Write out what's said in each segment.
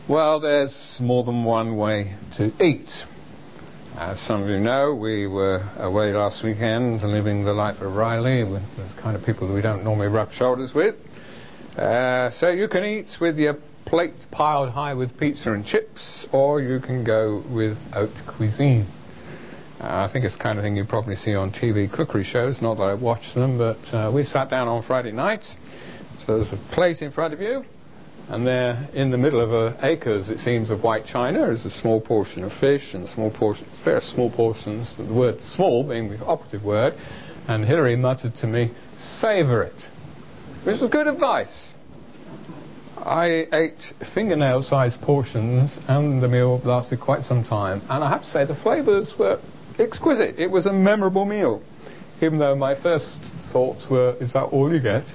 Well, there's more than one way to eat. As some of you know, we were away last weekend living the life of Riley with the kind of people that we don't normally rub shoulders with. So you can eat with your plate piled high with pizza and chips, or you can go with haute cuisine. I think it's the kind of thing you probably see on TV cookery shows, not that I watch them, but we sat down on Friday night. So there's a plate in front of you, and there in the middle of acres, it seems, of white china is a small portion of fish and very small portions, the word small being the operative word, and Hilary muttered to me, "Savour it," which was good advice. I ate fingernail-sized portions and the meal lasted quite some time, and I have to say the flavours were exquisite. It was a memorable meal, even though my first thoughts were, is that all you get?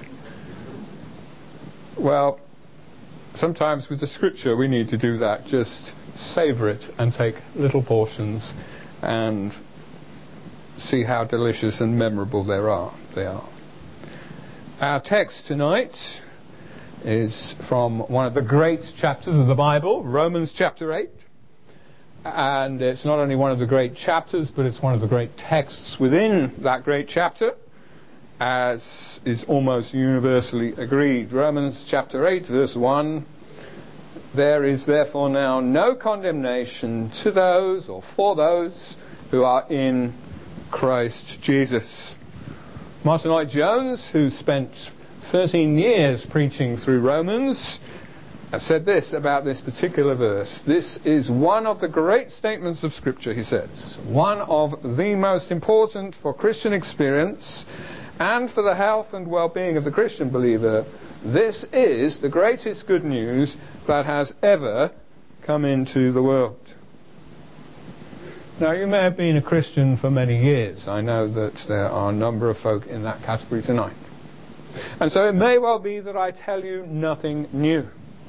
Well, sometimes with the scripture we need to do that, just savour it and take little portions and see how delicious and memorable they are. Our text tonight is from one of the great chapters of the Bible, Romans chapter 8. And it's not only one of the great chapters, but it's one of the great texts within that great chapter, as is almost universally agreed. Romans chapter 8, verse 1. There is therefore now no condemnation to those, or for those, who are in Christ Jesus. Martin Lloyd-Jones, who spent 13 years preaching through Romans, said this about this particular verse. This is one of the great statements of Scripture, he says. One of the most important for Christian experience and for the health and well-being of the Christian believer. This is the greatest good news that has ever come into the world. Now, you may have been a Christian for many years. I know that there are a number of folk in that category tonight. And so it may well be that I tell you nothing new.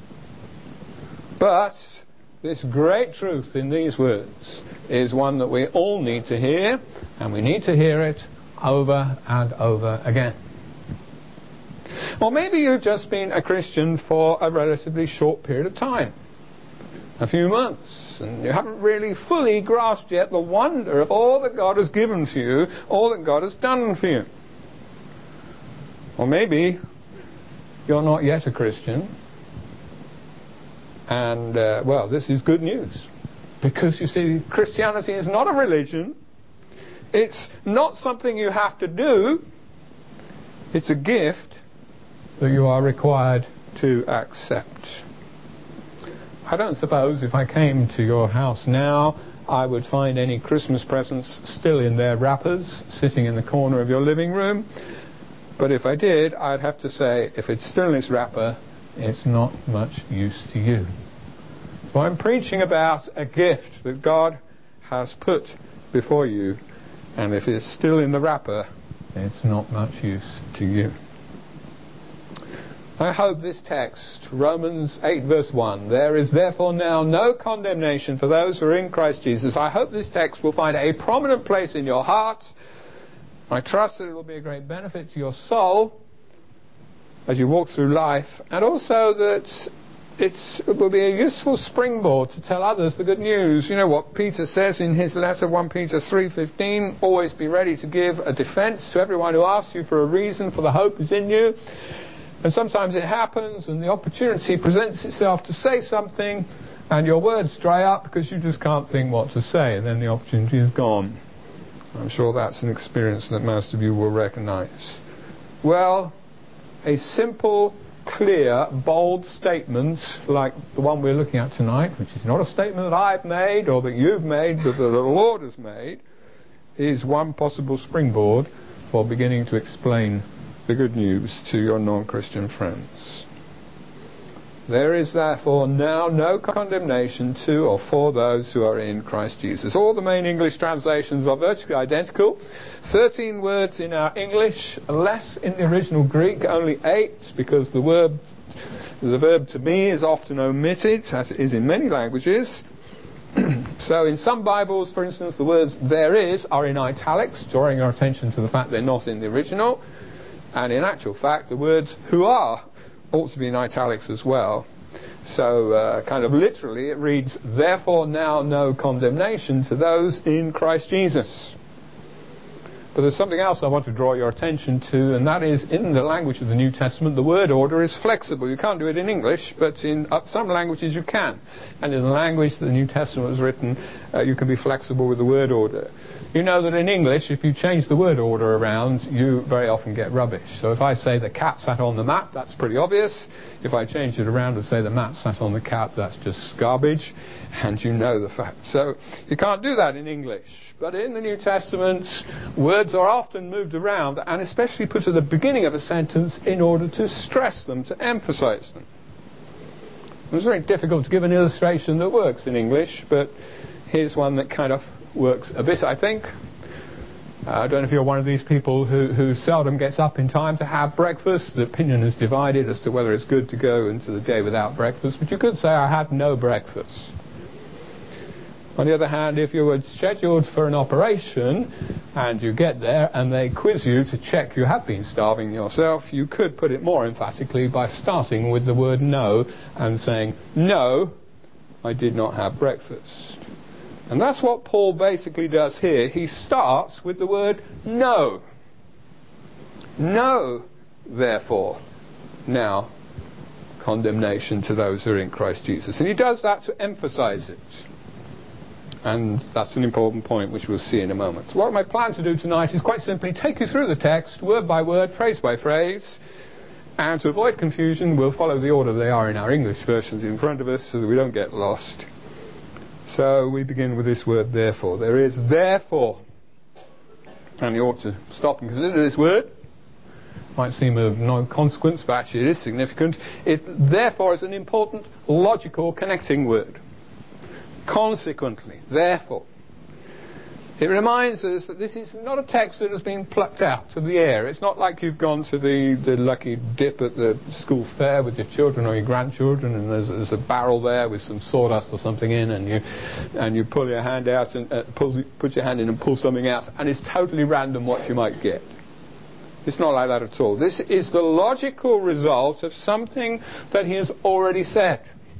But this great truth in these words is one that we all need to hear, and we need to hear it over and over again. Or maybe you've just been a Christian for a relatively short period of time, a few months, and you haven't really fully grasped yet the wonder of all that God has given to you, all that God has done for you. Or maybe you're not yet a Christian, and, well, this is good news. Because, you see, Christianity is not a religion. It's not something you have to do. It's a gift that you are required to accept. I don't suppose if I came to your house now, I would find any Christmas presents still in their wrappers, sitting in the corner of your living room. But if I did, I'd have to say, if it's still in its wrapper, it's not much use to you. So I'm preaching about a gift that God has put before you, and if it's still in the wrapper, it's not much use to you. I hope this text, Romans 8 verse 1, there is therefore now no condemnation for those who are in Christ Jesus. I hope this text will find a prominent place in your heart. I trust that it will be a great benefit to your soul as you walk through life, and also that it will be a useful springboard to tell others the good news. You know what Peter says in his letter, 1 Peter 3:15, always be ready to give a defense to everyone who asks you for a reason for the hope is in you. And sometimes it happens and the opportunity presents itself to say something and your words dry up because you just can't think what to say, and then the opportunity is gone. I'm sure that's an experience that most of you will recognize. Well, a simple, clear, bold statement like the one we're looking at tonight, which is not a statement that I've made or that you've made, but that the Lord has made, is one possible springboard for beginning to explain the good news to your non-Christian friends. There is therefore now no condemnation to or for those who are in Christ Jesus. All the main English translations are virtually identical. 13 words in our English, less in the original Greek, only 8, because the verb to be is often omitted, as it is in many languages. So in some Bibles, for instance, the words there is are in italics, drawing our attention to the fact they're not in the original. And in actual fact, the words who are ought to be in italics as well. So kind of literally it reads, therefore now no condemnation to those in Christ Jesus. But there's something else I want to draw your attention to, and that is in the language of the New Testament, the word order is flexible. You can't do it in English, but in some languages you can. And in the language that the New Testament was written, you can be flexible with the word order. You know that in English, if you change the word order around, you very often get rubbish. So if I say the cat sat on the mat, that's pretty obvious. If I change it around and say the mat sat on the cat, that's just garbage, and you know the fact. So you can't do that in English. But in the New Testament, words are often moved around and especially put at the beginning of a sentence in order to stress them, to emphasize them. It's very difficult to give an illustration that works in English, but here's one that kind of works a bit, I think. I don't know if you're one of these people who seldom gets up in time to have breakfast. The opinion is divided as to whether it's good to go into the day without breakfast, but you could say, I had no breakfast. On the other hand, if you were scheduled for an operation and you get there and they quiz you to check you have been starving yourself, you could put it more emphatically by starting with the word no and saying, no, I did not have breakfast. And that's what Paul basically does here. He starts with the word no. No, therefore, now condemnation to those who are in Christ Jesus. And he does that to emphasize it. And that's an important point which we'll see in a moment. What I plan to do tonight is quite simply take you through the text, word by word, phrase by phrase, and to avoid confusion we'll follow the order they are in our English versions in front of us so that we don't get lost. So we begin with this word therefore. There is therefore, and you ought to stop and consider this word. Might seem of no consequence, but actually it is significant. It therefore is an important logical connecting word. Consequently, therefore, it reminds us that this is not a text that has been plucked out of the air. It's not like you've gone to the lucky dip at the school fair with your children or your grandchildren and there's a barrel there with some sawdust or something in and you pull your hand out and put your hand in and pull something out and it's totally random what you might get. It's not like that at all. This is the logical result of something that he has already said.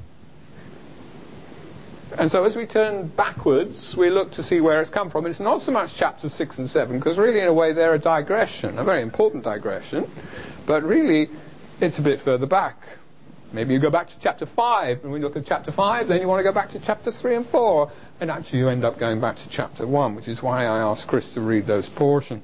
And so as we turn backwards, we look to see where it's come from. And it's not so much chapters 6 and 7, because really in a way they're a digression, a very important digression. But really, it's a bit further back. Maybe you go back to chapter 5, and we look at chapter 5, then you want to go back to chapter 3 and 4. And actually you end up going back to chapter 1, which is why I asked Chris to read those portions.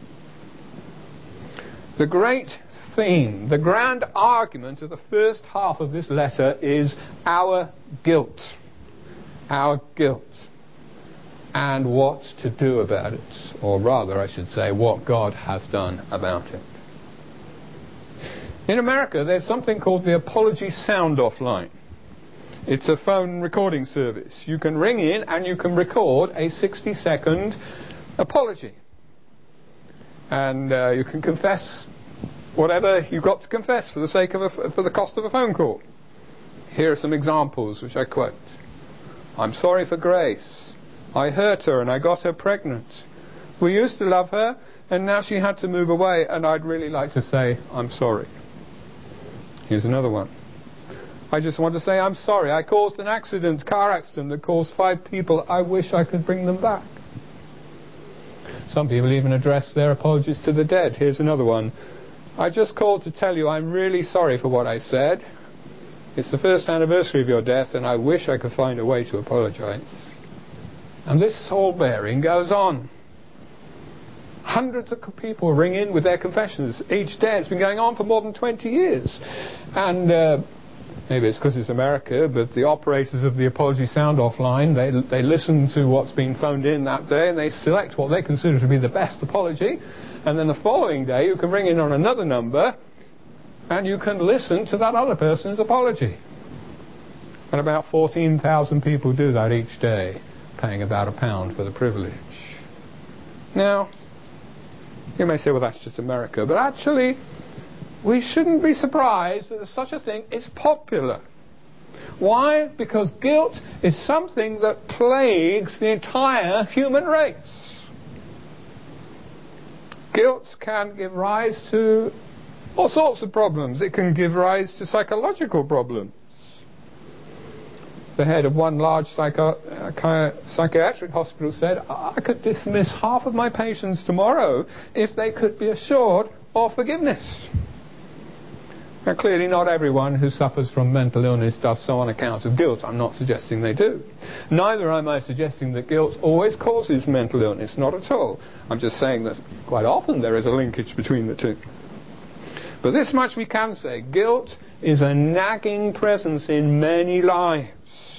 The great theme, the grand argument of the first half of this letter is our guilt. Our guilt and what to do about it, or rather I should say what God has done about it. In America there's something called the Apology Sound-Off line. It's a phone recording service. You can ring in and you can record a 60-second apology and you can confess whatever you've got to confess for the sake of for the cost of a phone call. Here are some examples which I quote. I'm sorry for Grace. I hurt her and I got her pregnant. We used to love her and now she had to move away and I'd really like to say I'm sorry. Here's another one. I just want to say I'm sorry. I caused an accident, car accident that caused 5 people. I wish I could bring them back. Some people even address their apologies to the dead. Here's another one. I just called to tell you I'm really sorry for what I said. It's the first anniversary of your death and I wish I could find a way to apologize. And this whole bearing goes on. Hundreds of people ring in with their confessions each day. It's been going on for more than 20 years. And maybe it's because it's America, but the operators of the Apology Sound-Off line, they listen to what's been phoned in that day and they select what they consider to be the best apology. And then the following day you can ring in on another number and you can listen to that other person's apology. And about 14,000 people do that each day, paying about £1 for the privilege. Now, you may say, well, that's just America. But actually, we shouldn't be surprised that such a thing is popular. Why? Because guilt is something that plagues the entire human race. Guilt can give rise to all sorts of problems. It can give rise to psychological problems. the head of one large psychiatric hospital said, I could dismiss half of my patients tomorrow if they could be assured of forgiveness. Now, clearly not everyone who suffers from mental illness does so on account of guilt. I'm not suggesting they do. Neither am I suggesting that guilt always causes mental illness. Not at all. I'm just saying that quite often there is a linkage between the two. But this much we can say. Guilt is a nagging presence in many lives.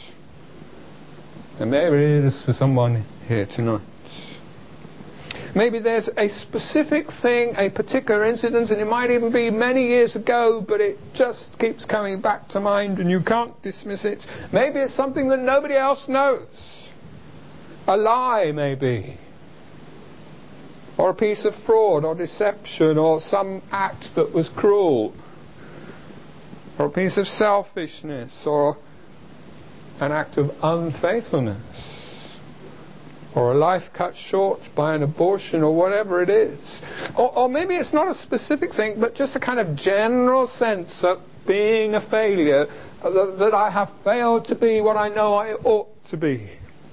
And maybe it is for someone here tonight. Maybe there's a specific thing, a particular incident, and it might even be many years ago, but it just keeps coming back to mind and you can't dismiss it. Maybe it's something that nobody else knows. A lie, maybe. Or a piece of fraud or deception, or some act that was cruel. Or a piece of selfishness, or an act of unfaithfulness. Or a life cut short by an abortion, or whatever it is. Or maybe it's not a specific thing, but just a kind of general sense of being a failure, that I have failed to be what I know I ought to be.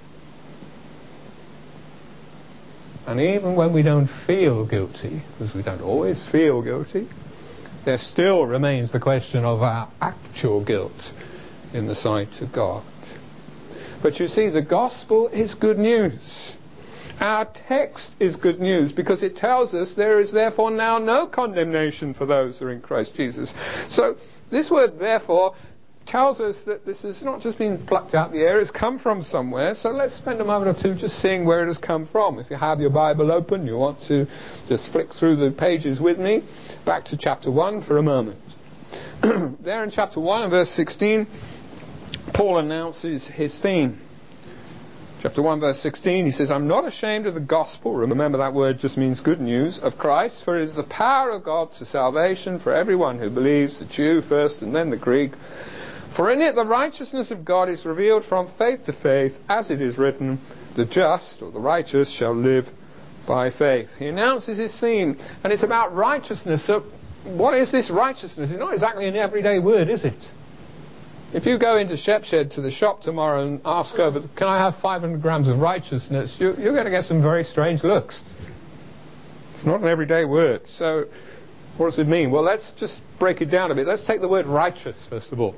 And even when we don't feel guilty, because we don't always feel guilty, there still remains the question of our actual guilt in the sight of God. But you see, the gospel is good news. Our text is good news because it tells us there is therefore now no condemnation for those who are in Christ Jesus. So this word therefore tells us that this has not just been plucked out of the air, it's come from somewhere. So let's spend a moment or two just seeing where it has come from. If you have your Bible open, you want to just flick through the pages with me, back to chapter 1 for a moment. There in chapter 1 and verse 16, Paul announces his theme. Chapter 1 verse 16, he says, I'm not ashamed of the gospel. Remember, that word just means good news of Christ, for it is the power of God to salvation for everyone who believes, the Jew first and then the Greek. For in it the righteousness of God is revealed from faith to faith, as it is written, the just or the righteous shall live by faith. He announces his theme, and it's about righteousness. So what is this righteousness? It's not exactly an everyday word, is it? If you go into Shepshed to the shop tomorrow and ask over, can I have 500 grams of righteousness, you're going to get some very strange looks. It's not an everyday word. So what does it mean? Well, let's just break it down a bit. Let's take the word righteous first of all.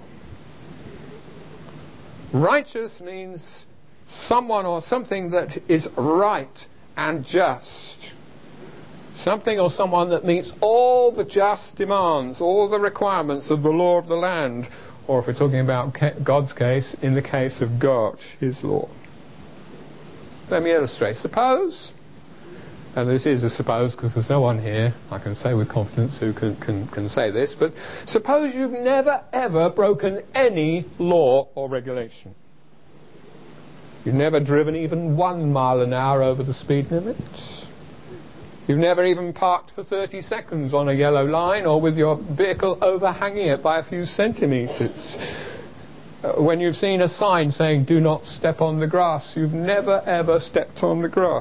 Righteous means someone or something that is right and just. Something or someone that meets all the just demands, all the requirements of the law of the land. Or if we're talking about God's case, in the case of God, His law. Let me illustrate. Suppose, and this is a suppose because there's no one here, I can say with confidence, who can say this, but suppose you've never ever broken any law or regulation. You've never driven even 1 mile an hour over the speed limit. You've never even parked for 30 seconds on a yellow line or with your vehicle overhanging it by a few centimetres. When you've seen a sign saying, do not step on the grass, you've never ever stepped on the grass.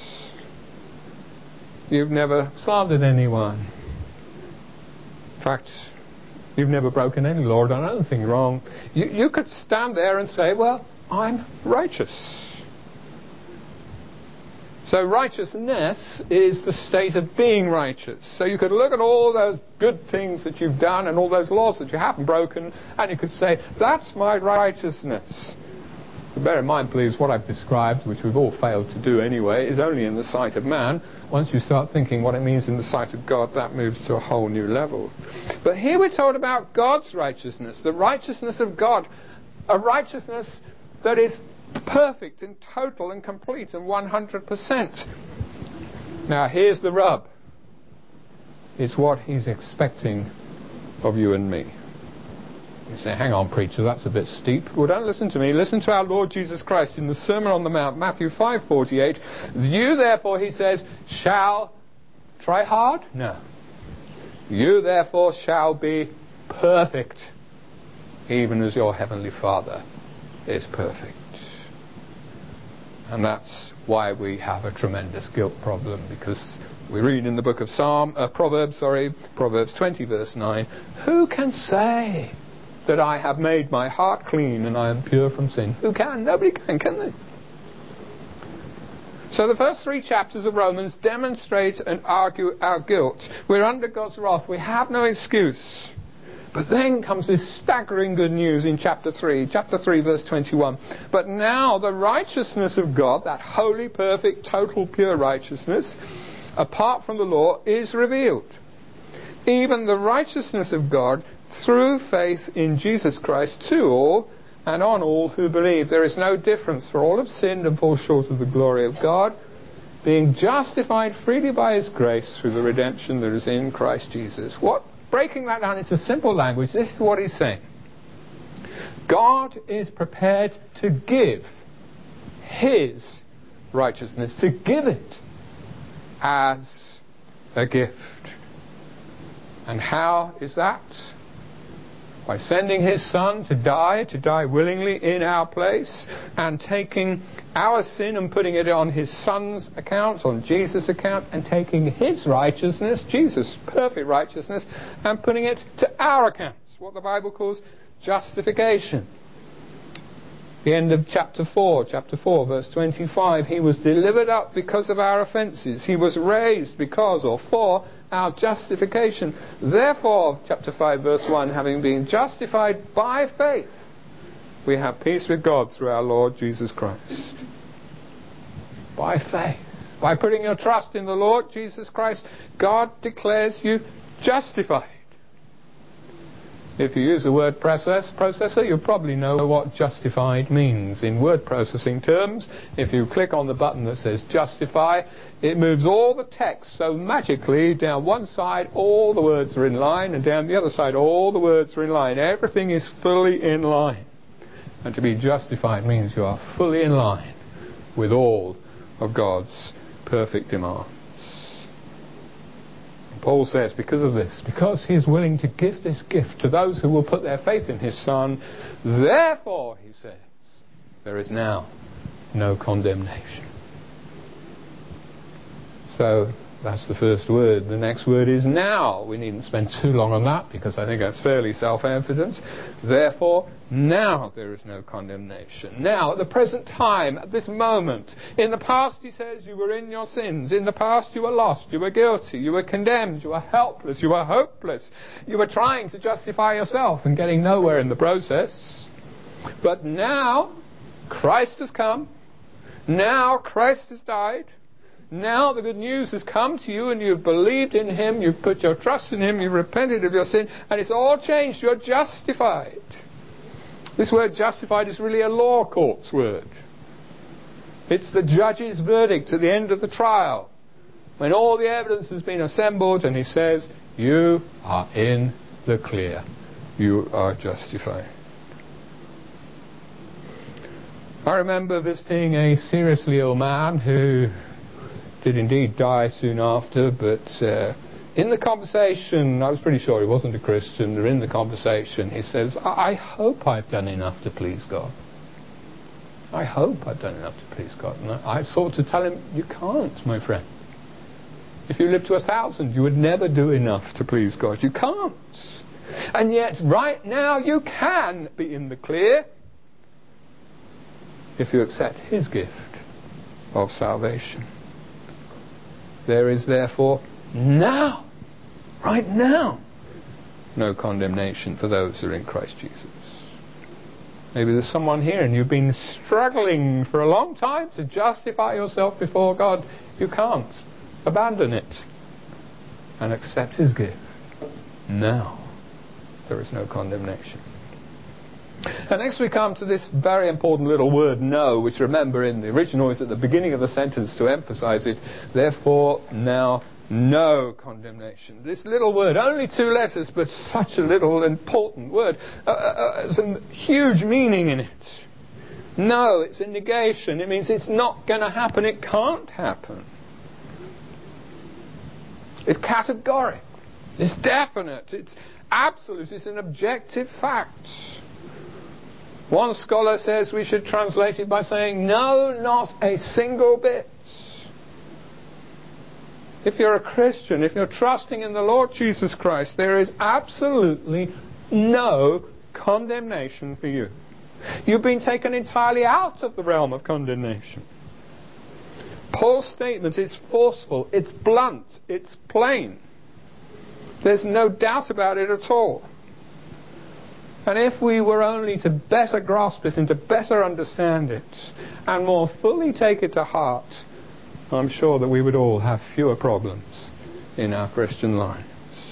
You've never slandered anyone. In fact, you've never broken any law or done anything wrong. You could stand there and say, well, I'm righteous. So righteousness is the state of being righteous. So you could look at all those good things that you've done and all those laws that you haven't broken, and you could say, that's my righteousness. But bear in mind, please, what I've described, which we've all failed to do anyway, is only in the sight of man. Once you start thinking what it means in the sight of God, that moves to a whole new level. But here we're told about God's righteousness, the righteousness of God, a righteousness that is perfect and total and complete and 100%. Now here's the rub. It's what He's expecting of you and me. You say, hang on, preacher, that's a bit steep. Well, don't listen to me. Listen to our Lord Jesus Christ in the Sermon on the Mount, Matthew 5:48. You therefore, He says, shall try hard? No. You therefore shall be perfect, even as your Heavenly Father is perfect. And that's why we have a tremendous guilt problem, because we read in the book of Proverbs 20 verse 9, who can say that I have made my heart clean and I am pure from sin. Who can? Nobody can they? So the first 3 chapters of Romans demonstrate and argue our guilt. We're under God's wrath. We have no excuse. But then comes this staggering good news in chapter 3 verse 21. But now the righteousness of God, that holy, perfect, total, pure righteousness, apart from the law, is revealed. Even the righteousness of God through faith in Jesus Christ to all and on all who believe. There is no difference, for all have sinned and fall short of the glory of God, being justified freely by His grace through the redemption that is in Christ Jesus. Breaking that down into simple language, this is what he's saying. God is prepared to give His righteousness, to give it as a gift. And how is that? By sending His Son to die willingly in our place, and taking our sin and putting it on His Son's account, on Jesus' account, and taking His righteousness, Jesus' perfect righteousness, and putting it to our account. What the Bible calls justification. The end of chapter 4 verse 25, He was delivered up because of our offences. He was raised because or for our justification. Therefore, chapter 5 verse 1, having been justified by faith, we have peace with God through our Lord Jesus Christ. By faith. By putting your trust in the Lord Jesus Christ, God declares you justified. If you use the word processor, you probably know what justified means. In word processing terms, if you click on the button that says justify, it moves all the text so magically down one side all the words are in line, and down the other side all the words are in line. Everything is fully in line. And to be justified means you are fully in line with all of God's perfect demands. Paul says, because of this, because He is willing to give this gift to those who will put their faith in His Son, therefore, he says, there is now no condemnation. So, that's the first word. The next word is now. We needn't spend too long on that, because I think that's fairly self-evident. Therefore, now there is no condemnation. Now, at the present time, at this moment, in the past, he says, you were in your sins. In the past, you were lost. You were guilty. You were condemned. You were helpless. You were hopeless. You were trying to justify yourself and getting nowhere in the process. But now, Christ has come. Now, Christ has died. Now the good news has come to you and you've believed in Him, you've put your trust in Him, you've repented of your sin, and it's all changed. You're justified. This word justified is really a law court's word. It's the judge's verdict at the end of the trial, when all the evidence has been assembled, and he says, you are in the clear. You are justified. I remember visiting a seriously ill man who did indeed die soon after, but in the conversation, I was pretty sure he wasn't a Christian, or in the conversation he says, I hope I've done enough to please God. I hope I've done enough to please God. And I sought to tell him, you can't, my friend. If you live to 1,000, you would never do enough to please God. You can't. And yet, right now, you can be in the clear if you accept His gift of salvation. There is therefore now, right now, no condemnation for those who are in Christ Jesus. Maybe there's someone here and you've been struggling for a long time to justify yourself before God. You can't. Abandon it and accept His gift. Now, there is no condemnation. And next we come to this very important little word, no, which remember in the original is at the beginning of the sentence to emphasize it. Therefore, now, no condemnation. This little word, only 2 letters, but such a little important word. Some huge meaning in it. No, it's a negation. It means it's not going to happen. It can't happen. It's categoric. It's definite. It's absolute. It's an objective fact. One scholar says we should translate it by saying, no, not a single bit. If you're a Christian, if you're trusting in the Lord Jesus Christ, there is absolutely no condemnation for you. You've been taken entirely out of the realm of condemnation. Paul's statement is forceful, it's blunt, it's plain. There's no doubt about it at all. And if we were only to better grasp it and to better understand it and more fully take it to heart, I'm sure that we would all have fewer problems in our Christian lives.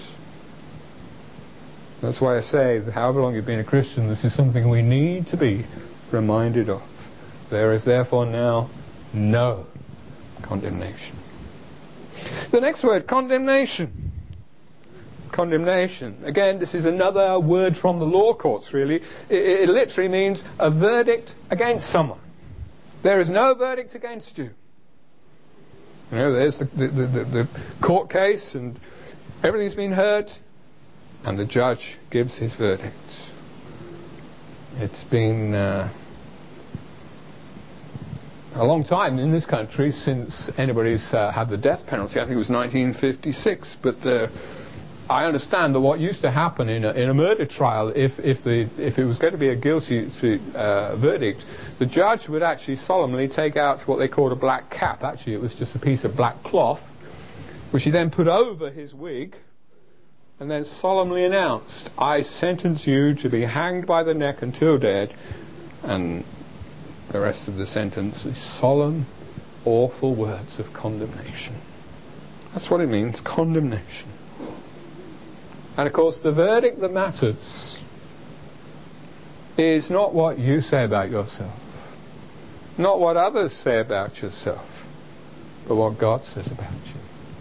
That's why I say that however long you've been a Christian, this is something we need to be reminded of. There is therefore now no condemnation. The next word, condemnation. Condemnation. Again, this is another word from the law courts, really. It literally means a verdict against someone. There is no verdict against you. You know, there's the court case and everything's been heard and the judge gives his verdict. It's been a long time in this country since anybody's had the death penalty. I think it was 1956, but I understand that what used to happen in a murder trial, if it was going to be a guilty verdict, the judge would actually solemnly take out what they called a black cap. Actually, it was just a piece of black cloth, which he then put over his wig, and then solemnly announced, "I sentence you to be hanged by the neck until dead," and the rest of the sentence is solemn, awful words of condemnation. That's what it means, condemnation. And of course, the verdict that matters is not what you say about yourself, not what others say about yourself, but what God says about you.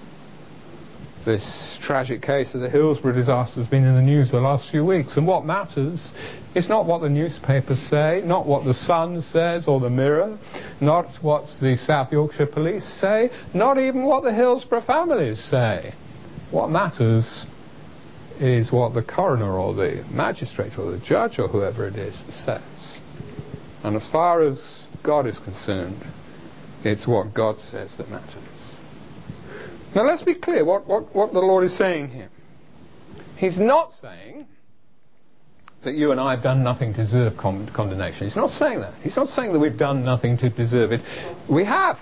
This tragic case of the Hillsborough disaster has been in the news the last few weeks, and what matters is not what the newspapers say, not what the Sun says or the Mirror, not what the South Yorkshire police say, not even what the Hillsborough families say. What matters is what the coroner or the magistrate or the judge or whoever it is says. And as far as God is concerned, it's what God says that matters. Now let's be clear what the Lord is saying here. He's not saying that you and I have done nothing to deserve condemnation. He's not saying that. He's not saying that we've done nothing to deserve it. We have.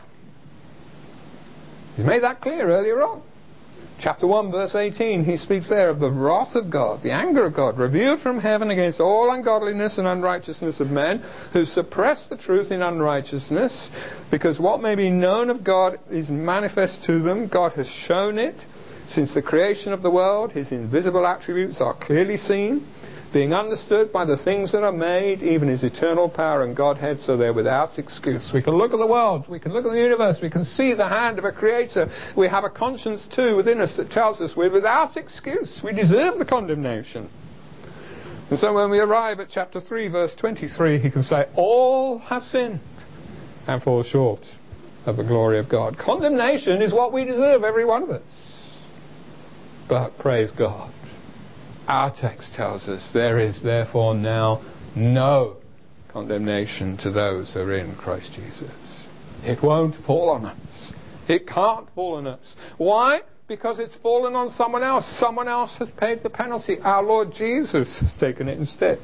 He's made that clear earlier on. Chapter 1, verse 18, he speaks there of the wrath of God, the anger of God, revealed from heaven against all ungodliness and unrighteousness of men, who suppress the truth in unrighteousness, because what may be known of God is manifest to them. God has shown it. Since the creation of the world, his invisible attributes are clearly seen, being understood by the things that are made, even his eternal power and Godhead, so they're without excuse. We can look at the world, we can look at the universe, we can see the hand of a creator. We have a conscience too within us that tells us we're without excuse. We deserve the condemnation. And so when we arrive at chapter 3, verse 23, he can say, all have sinned and fall short of the glory of God. Condemnation is what we deserve, every one of us. But praise God, our text tells us there is therefore now no condemnation to those who are in Christ Jesus. It won't fall on us. It can't fall on us. Why? Because it's fallen on someone else. Someone else has paid the penalty. Our Lord Jesus has taken it instead.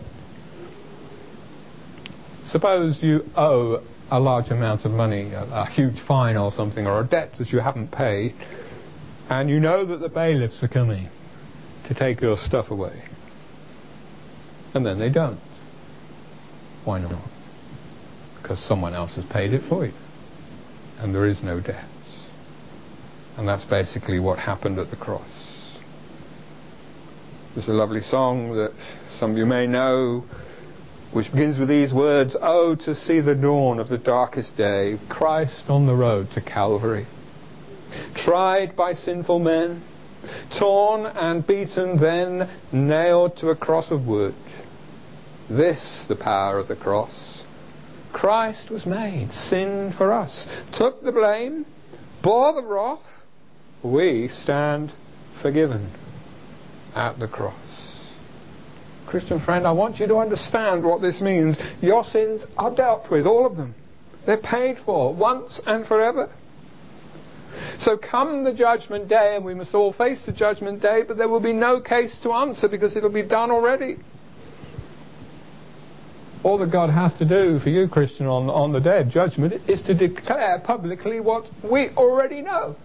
Suppose you owe a large amount of money, a huge fine or something, or a debt that you haven't paid, and you know that the bailiffs are coming to take your stuff away. And then they don't. Why not? Because someone else has paid it for you. And there is no debt. And that's basically what happened at the cross. There's a lovely song that some of you may know, which begins with these words, "Oh, to see the dawn of the darkest day, Christ on the road to Calvary. Tried by sinful men, torn and beaten, then nailed to a cross of wood. This, the power of the cross. Christ was made sin for us, took the blame, bore the wrath. We stand forgiven at the cross." Christian friend, I want you to understand what this means. Your sins are dealt with, all of them. They're paid for once and forever. So come the judgment day, and we must all face the judgment day, but there will be no case to answer because it'll be done already. All that God has to do for you, Christian, on the day of judgment is to declare publicly what we already know.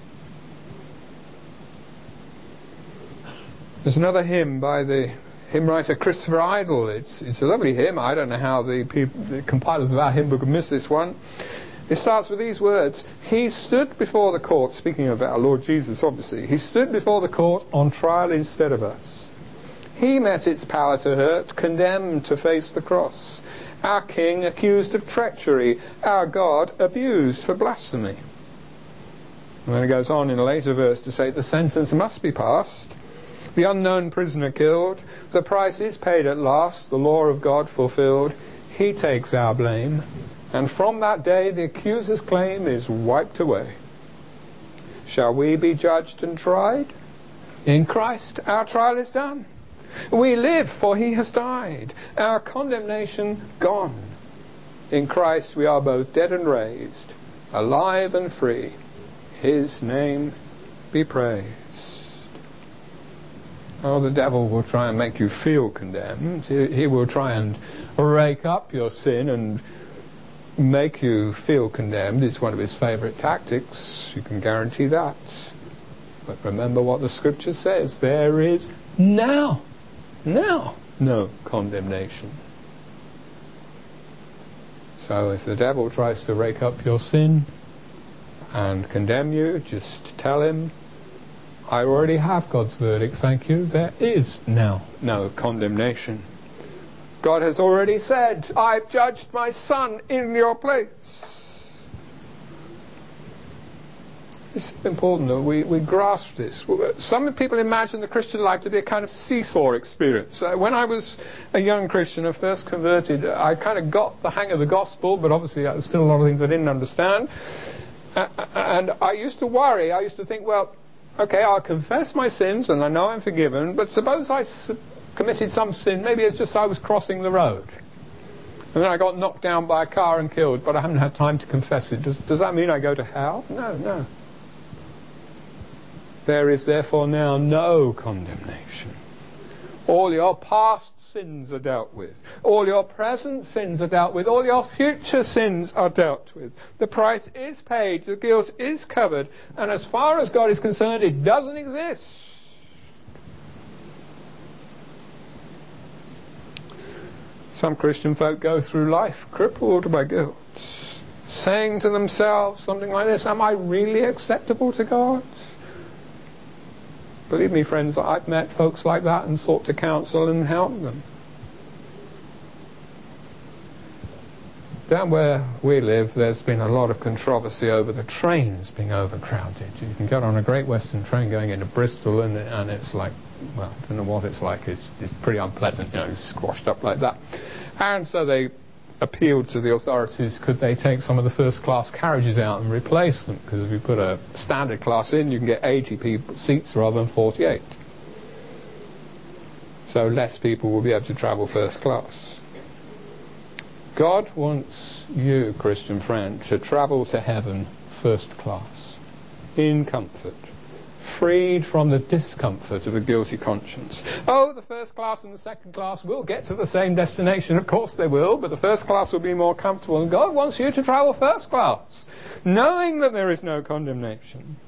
There's another hymn by the hymn writer Christopher Idle. It's a lovely hymn. I don't know how the compilers of our hymn book have missed this one. It starts with these words: He stood before the court, speaking of our Lord Jesus obviously, He stood before the court on trial instead of us. He met its power to hurt, condemned to face the cross. Our King accused of treachery, our God abused for blasphemy. And then it goes on in a later verse to say the sentence must be passed. The unknown prisoner killed, the price is paid at last, the law of God fulfilled. He takes our blame, and from that day the accuser's claim is wiped away. Shall we be judged and tried? In Christ our trial is done. We live, for He has died, our condemnation gone. In Christ we are both dead and raised, alive and free. His name be praised. Oh, the devil will try and make you feel condemned. He will try and rake up your sin and make you feel condemned. It's one of his favourite tactics. You can guarantee that. But remember what the Scripture says. There is now no condemnation. So if the devil tries to rake up your sin and condemn you, just tell him, I already have God's verdict, thank you. There is now no condemnation. God has already said, I've judged my Son in your place. It's important that we grasp this. Some people imagine the Christian life to be a kind of seesaw experience. When I was a young Christian and first converted, I kind of got the hang of the gospel, but obviously there was still a lot of things I didn't understand. And I used to worry. I used to think, well, okay, I'll confess my sins and I know I'm forgiven, but suppose I committed some sin, maybe it's just I was crossing the road. And then I got knocked down by a car and killed, but I haven't had time to confess it. Does that mean I go to hell? No. There is therefore now no condemnation. All your past sins are dealt with. All your present sins are dealt with. All your future sins are dealt with. The price is paid. The guilt is covered. And as far as God is concerned, it doesn't exist. Some Christian folk go through life crippled by guilt, saying to themselves something like this: am I really acceptable to God? Believe me, friends, I've met folks like that and sought to counsel and help them. Down where we live, there's been a lot of controversy over the trains being overcrowded. You can get on a Great Western train going into Bristol and it's like, well, I don't know what it's like. It's pretty unpleasant, it's squashed up like that. And so they appealed to the authorities, could they take some of the first class carriages out and replace them, because if you put a standard class in, you can get 80 seats rather than 48, so less people will be able to travel first class. God wants you, Christian friend, to travel to heaven first class, in comfort, freed from the discomfort of a guilty conscience. Oh, the first class and the second class will get to the same destination. Of course they will, but the first class will be more comfortable. And God wants you to travel first class, knowing that there is no condemnation.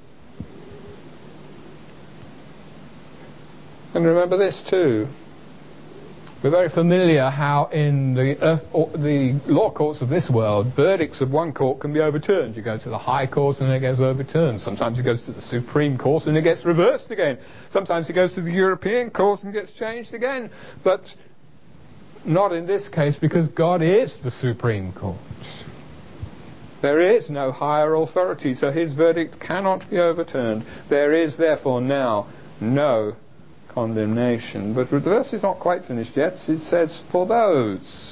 And remember this too. We're very familiar how in the law courts of this world, verdicts of one court can be overturned. You go to the High Court and it gets overturned. Sometimes it goes to the Supreme Court and it gets reversed again. Sometimes it goes to the European Court and gets changed again. But not in this case, because God is the Supreme Court. There is no higher authority, so His verdict cannot be overturned. There is therefore now no condemnation. But the verse is not quite finished yet. It says, for those,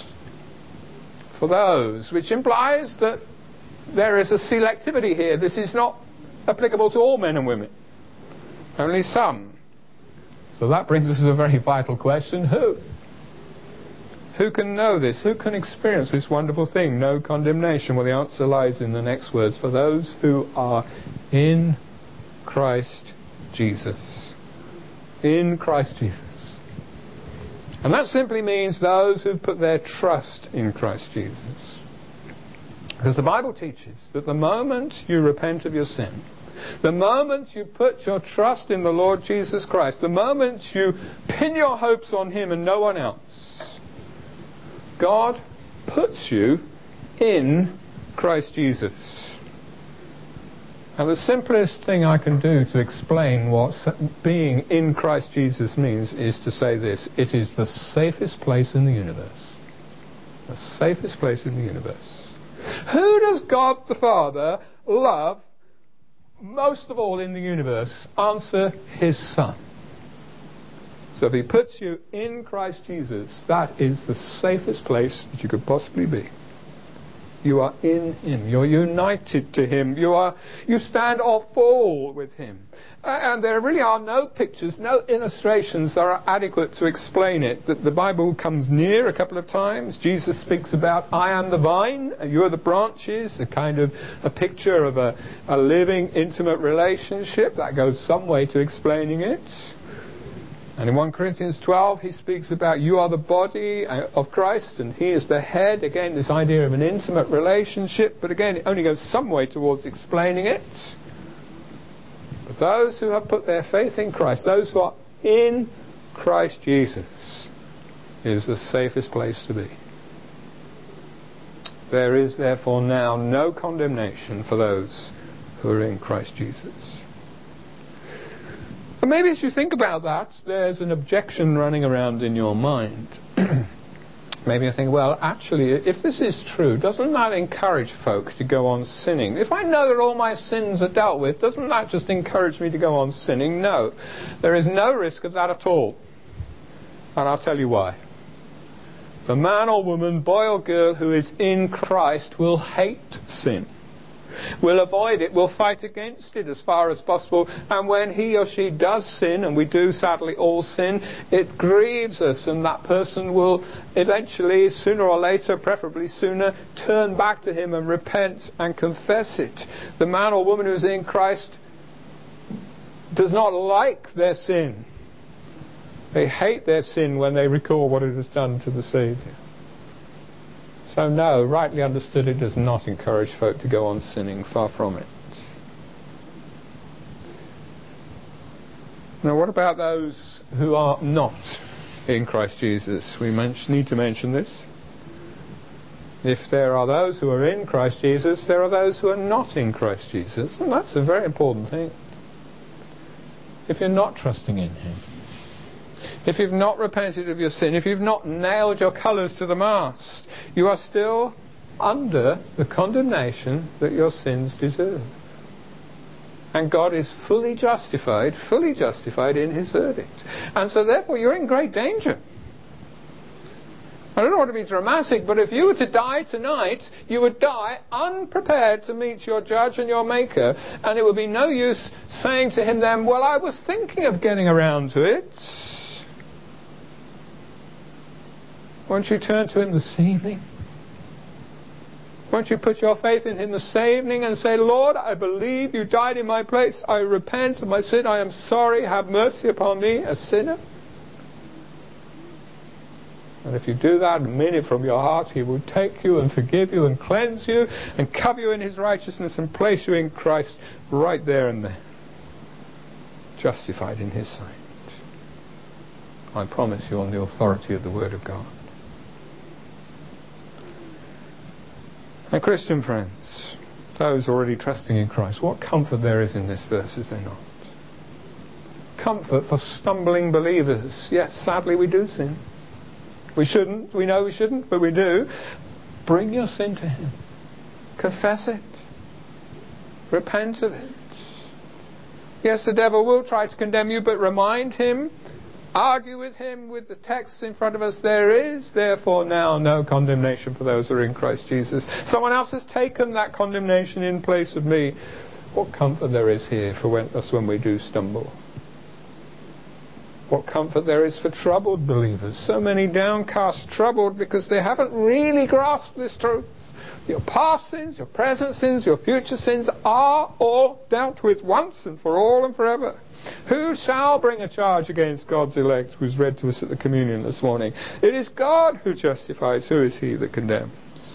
which implies that there is a selectivity here. This is not applicable to all men and women, only some. So that brings us to a very vital question: who can know this? Who can experience this wonderful thing, no condemnation? Well, the answer lies in the next words: for those who are in Christ Jesus. In Christ Jesus. And that simply means those who put their trust in Christ Jesus. Because the Bible teaches that the moment you repent of your sin, the moment you put your trust in the Lord Jesus Christ, the moment you pin your hopes on Him and no one else, God puts you in Christ Jesus. And the simplest thing I can do to explain what being in Christ Jesus means is to say this: it is the safest place in the universe. The safest place in the universe. Who does God the Father love most of all in the universe? Answer: His Son. So if He puts you in Christ Jesus, that is the safest place that you could possibly be. You are in Him. You're united to Him. You stand or fall with Him. And there really are no pictures, no illustrations that are adequate to explain it. The Bible comes near a couple of times. Jesus speaks about, I am the vine, and you are the branches, a picture of a living, intimate relationship. That goes some way to explaining it. And in 1 Corinthians 12, he speaks about you are the body of Christ and He is the head. Again, this idea of an intimate relationship. But again, it only goes some way towards explaining it. But those who have put their faith in Christ, those who are in Christ Jesus, is the safest place to be. There is therefore now no condemnation for those who are in Christ Jesus. But maybe as you think about that, there's an objection running around in your mind. Maybe you think, well, actually, if this is true, doesn't that encourage folk to go on sinning? If I know that all my sins are dealt with, doesn't that just encourage me to go on sinning? No. There is no risk of that at all. And I'll tell you why. The man or woman, boy or girl who is in Christ will hate sin. Will avoid it, will fight against it as far as possible, and when he or she does sin, and we do sadly all sin, it grieves us, and that person will eventually, sooner or later, preferably sooner, turn back to Him and repent and confess it. The man or woman who is in Christ does not like their sin. They hate their sin when they recall what it has done to the Saviour. So no, rightly understood, it does not encourage folk to go on sinning, far from it. Now what about those who are not in Christ Jesus? We need to mention this. If there are those who are in Christ Jesus, there are those who are not in Christ Jesus, and that's a very important thing. If you're not trusting in Him, if you've not repented of your sin, if you've not nailed your colours to the mast, you are still under the condemnation that your sins deserve. And God is fully justified in His verdict. And so therefore you're in great danger. I don't want to be dramatic, but if you were to die tonight, you would die unprepared to meet your judge and your maker, and it would be no use saying to Him then, well, I was thinking of getting around to it. Won't you turn to Him this evening? Won't you put your faith in Him this evening and say, Lord, I believe You died in my place. I repent of my sin. I am sorry. Have mercy upon me, a sinner. And if you do that and mean it from your heart, He will take you and forgive you and cleanse you and cover you in His righteousness and place you in Christ right there and then, justified in His sight. I promise you on the authority of the Word of God. And Christian friends, those already trusting in Christ, what comfort there is in this verse, is there not? Comfort for stumbling believers. Yes, sadly we do sin. We shouldn't, we know we shouldn't, but we do. Bring your sin to Him. Confess it. Repent of it. Yes, the devil will try to condemn you, but remind him, argue with him with the texts in front of us. There is therefore now no condemnation for those who are in Christ Jesus. Someone else has taken that condemnation in place of me. What comfort there is here for us when we do stumble. What comfort there is for troubled believers. So many downcast, troubled because they haven't really grasped this truth. Your past sins, your present sins, your future sins are all dealt with once and for all and forever. Who shall bring a charge against God's elect, who's read to us at the communion this morning? It is God who justifies. Who is he that condemns?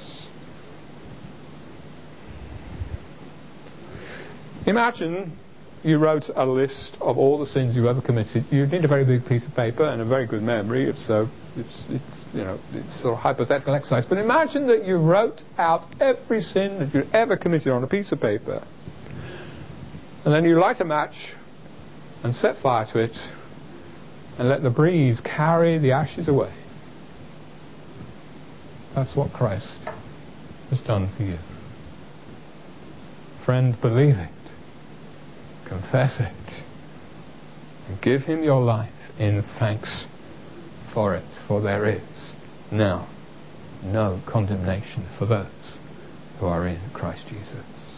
Imagine you wrote a list of all the sins you've ever committed. You need a very big piece of paper and a very good memory, if so it's sort of hypothetical exercise. But imagine that you wrote out every sin that you ever committed on a piece of paper, and then you light a match and set fire to it and let the breeze carry the ashes away. That's what Christ has done for you. Friend, believe it. Confess it. And give him your life in thanks for it. For there is now no condemnation for those who are in Christ Jesus.